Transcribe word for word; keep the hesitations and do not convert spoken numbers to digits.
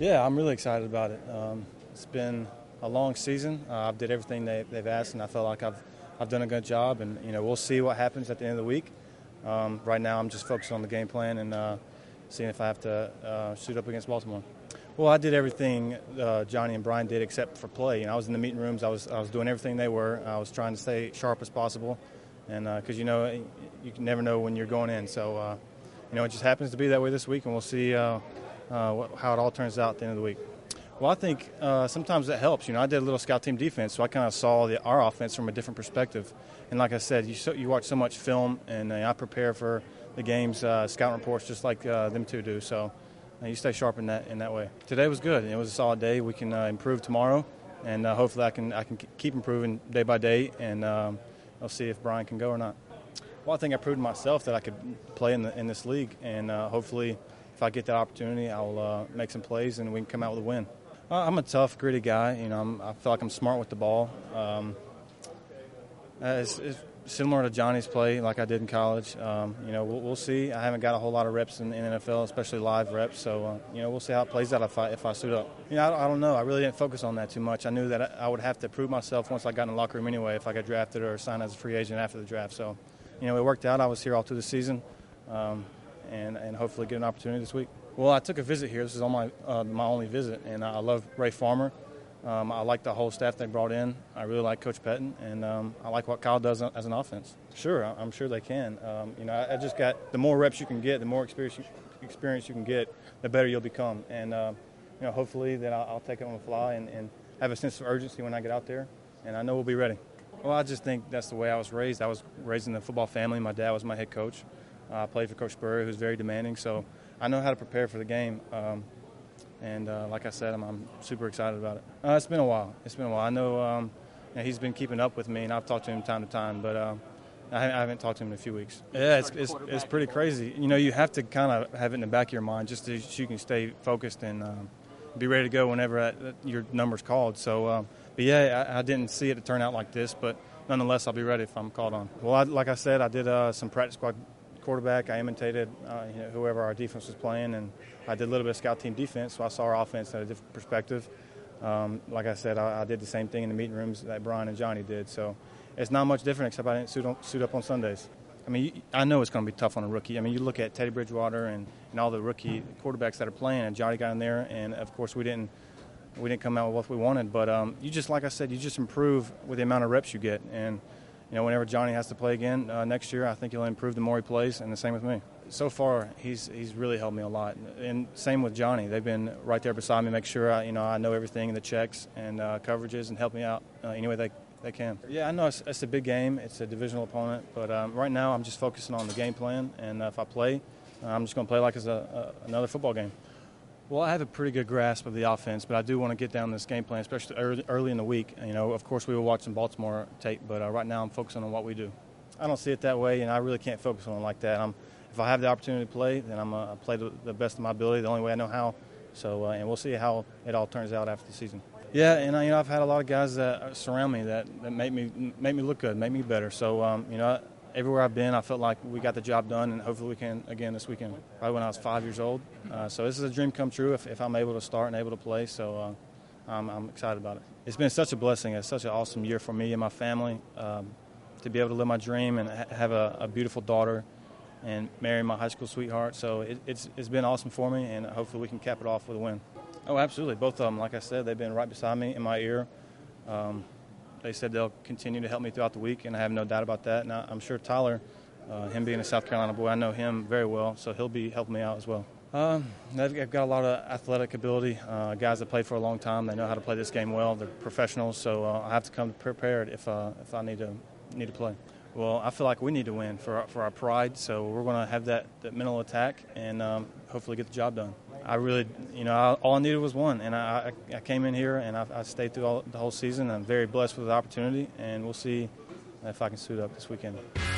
Yeah, I'm really excited about it. Um, it's been a long season. Uh, I've did everything they, they've asked, and I felt like I've I've done a good job. And you know, we'll see what happens at the end of the week. Um, right now, I'm just focused on the game plan and uh, seeing if I have to uh, suit up against Baltimore. Well, I did everything uh, Johnny and Brian did except for play. You know, I was in the meeting rooms. I was I was doing everything they were. I was trying to stay sharp as possible, and because uh, you know, you can never know when you're going in. So, uh, you know, it just happens to be that way this week, and we'll see uh, uh, what, how it all turns out at the end of the week. Well, I think uh, sometimes that helps. You know, I did a little scout team defense, so I kind of saw the, our offense from a different perspective. And like I said, you so, you watch so much film, and uh, I prepare for the games, uh, scout reports, just like uh, them two do. So uh, you stay sharp in that in that way. Today was good. It was a solid day. We can uh, improve tomorrow, and uh, hopefully I can I can keep improving day by day. And um, I'll see if Brian can go or not. Well, I think I proved to myself that I could play in the, in this league, and uh, hopefully, if I get that opportunity, I'll uh, make some plays and we can come out with a win. I'm a tough, gritty guy. You know, I'm, I feel like I'm smart with the ball. Um, it's, it's similar to Johnny's play, like I did in college. Um, you know, we'll, we'll see. I haven't got a whole lot of reps in the N F L, especially live reps. So, uh, you know, we'll see how it plays out if I if I suit up. You know, I, I don't know. I really didn't focus on that too much. I knew that I would have to prove myself once I got in the locker room anyway, if I got drafted or signed as a free agent after the draft. So, you know, it worked out. I was here all through the season, um, and and hopefully get an opportunity this week. Well, I took a visit here. This is on my uh, my only visit, and I love Ray Farmer. Um, I like the whole staff they brought in. I really like Coach Pettine, and um, I like what Kyle does as an offense. Sure, I'm sure they can. Um, you know, I, I just got the more reps you can get, the more experience you, experience you can get, the better you'll become. And uh, you know, hopefully that I'll, I'll take it on the fly and, and have a sense of urgency when I get out there, and I know we'll be ready. Well, I just think that's the way I was raised. I was raised in a football family. My dad was my head coach. Uh, I played for Coach Spurrier, who's very demanding. So I know how to prepare for the game, um, and uh, like I said, I'm, I'm super excited about it. Uh, it's been a while. It's been a while. I know, um, you know he's been keeping up with me, and I've talked to him time to time, but uh, I, I haven't talked to him in a few weeks. Yeah, it's it's, it's pretty crazy. You know, you have to kind of have it in the back of your mind just so you can stay focused and um, be ready to go whenever that, your number's called. So, um, but yeah, I, I didn't see it to turn out like this, but nonetheless, I'll be ready if I'm called on. Well, I, like I said, I did uh, some practice squad quarterback. I imitated uh, you know, whoever our defense was playing, and I did a little bit of scout team defense, so I saw our offense at a different perspective. Um, like I said, I, I did the same thing in the meeting rooms that Brian and Johnny did, so it's not much different except I didn't suit, on, suit up on Sundays. I mean, you, I know it's going to be tough on a rookie. I mean, you look at Teddy Bridgewater and, and all the rookie quarterbacks that are playing, and Johnny got in there, and of course we didn't we didn't come out with what we wanted, but um, you just, like I said, you just improve with the amount of reps you get, and you know, whenever Johnny has to play again uh, next year, I think he'll improve the more he plays, and the same with me. So far, he's he's really helped me a lot, and same with Johnny. They've been right there beside me, make sure I, you know I know everything, the checks and uh, coverages, and help me out uh, any way they they can. Yeah, I know it's, it's a big game. It's a divisional opponent, but um, right now I'm just focusing on the game plan, and uh, if I play, uh, I'm just going to play like it's a, a, another football game. Well, I have a pretty good grasp of the offense, but I do want to get down this game plan, especially early, early in the week. You know, of course, we will watch some Baltimore tape, but uh, right now I'm focusing on what we do. I don't see it that way, and I really can't focus on it like that. I'm, if I have the opportunity to play, then I'm going to play to the best of my ability, the only way I know how. So, uh, and we'll see how it all turns out after the season. Yeah, and uh, you know, I've had a lot of guys that surround me that, that make me make me look good, make me better. So, um, you know. Everywhere I've been, I felt like we got the job done, and hopefully we can again this weekend. Probably when I was five years old. Uh, so this is a dream come true if, if I'm able to start and able to play. So uh, I'm, I'm excited about it. It's been such a blessing. It's such an awesome year for me and my family um, to be able to live my dream and ha- have a, a beautiful daughter and marry my high school sweetheart. So it, it's it's been awesome for me, and hopefully we can cap it off with a win. Oh, absolutely. Both of them, like I said, they've been right beside me in my ear. Um, They said they'll continue to help me throughout the week, and I have no doubt about that. And I'm sure Tyler, uh, him being a South Carolina boy, I know him very well, so he'll be helping me out as well. Um, they've got a lot of athletic ability, uh, guys that played for a long time. They know how to play this game well. They're professionals, so uh, I have to come prepared if uh, if I need to need to play. Well, I feel like we need to win for our, for our pride, so we're going to have that, that mental attack and um, hopefully get the job done. I really, you know, I, all I needed was one, and I, I, I came in here and I, I stayed through all, the whole season. I'm very blessed with the opportunity, and we'll see if I can suit up this weekend.